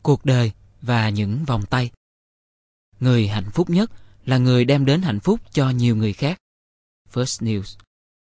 Cuộc đời và những vòng tay. Người hạnh phúc nhất là người đem đến hạnh phúc cho nhiều người khác. First News.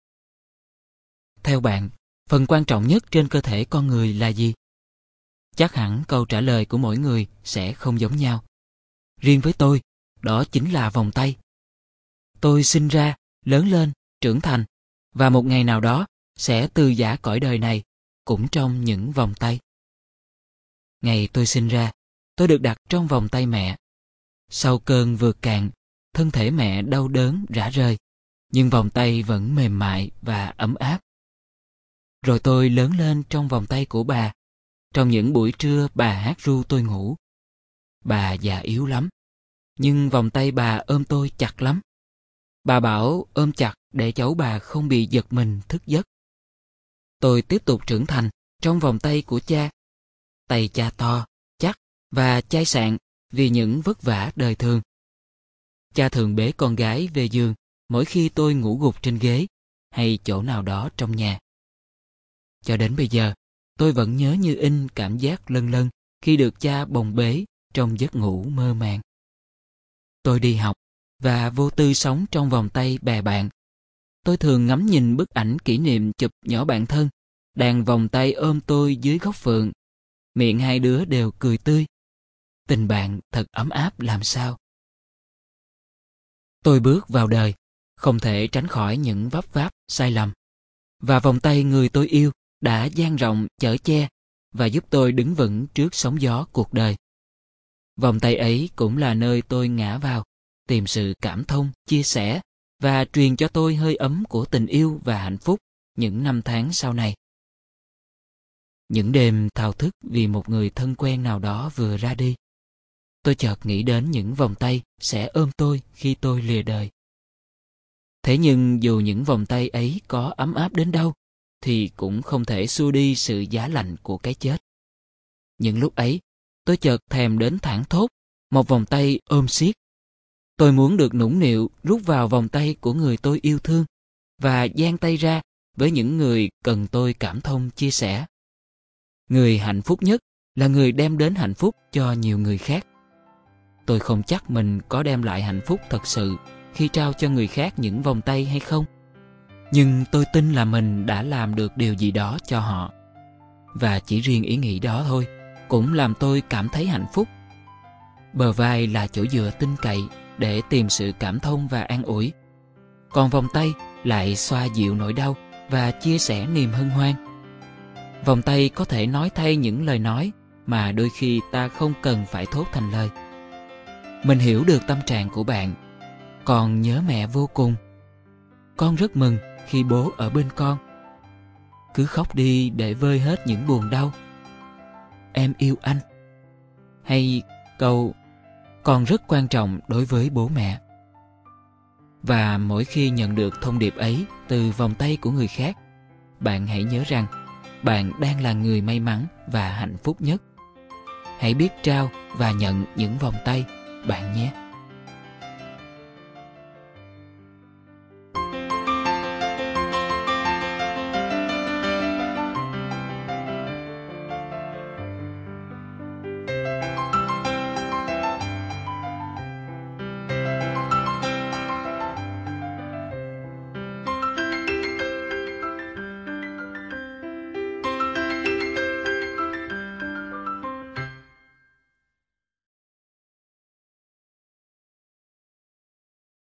Theo bạn, phần quan trọng nhất trên cơ thể con người là gì? Chắc hẳn câu trả lời của mỗi người sẽ không giống nhau. Riêng với tôi, đó chính là vòng tay. Tôi sinh ra, lớn lên, trưởng thành, và một ngày nào đó sẽ từ giã cõi đời này cũng trong những vòng tay. Ngày tôi sinh ra, tôi được đặt trong vòng tay mẹ. Sau cơn vượt cạn, thân thể mẹ đau đớn rã rời, nhưng vòng tay vẫn mềm mại và ấm áp. Rồi tôi lớn lên trong vòng tay của bà. Trong những buổi trưa bà hát ru tôi ngủ. Bà già yếu lắm, nhưng vòng tay bà ôm tôi chặt lắm. Bà bảo ôm chặt để cháu bà không bị giật mình thức giấc. Tôi tiếp tục trưởng thành trong vòng tay của cha. Tay cha to, chắc và chai sạn vì những vất vả đời thường. Cha thường bế con gái về giường mỗi khi tôi ngủ gục trên ghế hay chỗ nào đó trong nhà. Cho đến bây giờ, tôi vẫn nhớ như in cảm giác lân lân khi được cha bồng bế trong giấc ngủ mơ màng. Tôi đi học và vô tư sống trong vòng tay bè bạn. Tôi thường ngắm nhìn bức ảnh kỷ niệm chụp nhỏ bạn thân đang vòng tay ôm tôi dưới gốc phượng. Miệng hai đứa đều cười tươi. Tình bạn thật ấm áp làm sao. Tôi bước vào đời, không thể tránh khỏi những vấp váp, sai lầm. Và vòng tay người tôi yêu đã dang rộng chở che và giúp tôi đứng vững trước sóng gió cuộc đời. Vòng tay ấy cũng là nơi tôi ngã vào, tìm sự cảm thông, chia sẻ và truyền cho tôi hơi ấm của tình yêu và hạnh phúc những năm tháng sau này. Những đêm thao thức vì một người thân quen nào đó vừa ra đi, tôi chợt nghĩ đến những vòng tay sẽ ôm tôi khi tôi lìa đời. Thế nhưng dù những vòng tay ấy có ấm áp đến đâu, thì cũng không thể xua đi sự giá lạnh của cái chết. Những lúc ấy, tôi chợt thèm đến thảng thốt, một vòng tay ôm siết. Tôi muốn được nũng nịu rút vào vòng tay của người tôi yêu thương và dang tay ra với những người cần tôi cảm thông chia sẻ. Người hạnh phúc nhất là người đem đến hạnh phúc cho nhiều người khác. Tôi không chắc mình có đem lại hạnh phúc thật sự khi trao cho người khác những vòng tay hay không. Nhưng tôi tin là mình đã làm được điều gì đó cho họ. Và chỉ riêng ý nghĩ đó thôi cũng làm tôi cảm thấy hạnh phúc. Bờ vai là chỗ dựa tin cậy để tìm sự cảm thông và an ủi. Còn vòng tay lại xoa dịu nỗi đau và chia sẻ niềm hân hoan. Vòng tay có thể nói thay những lời nói mà đôi khi ta không cần phải thốt thành lời. Mình hiểu được tâm trạng của bạn. Con nhớ mẹ vô cùng. Con rất mừng khi bố ở bên con. Cứ khóc đi để vơi hết những buồn đau. Em yêu anh. Hay câu con rất quan trọng đối với bố mẹ. Và mỗi khi nhận được thông điệp ấy từ vòng tay của người khác, bạn hãy nhớ rằng bạn đang là người may mắn và hạnh phúc nhất. Hãy biết trao và nhận những vòng tay bạn nhé.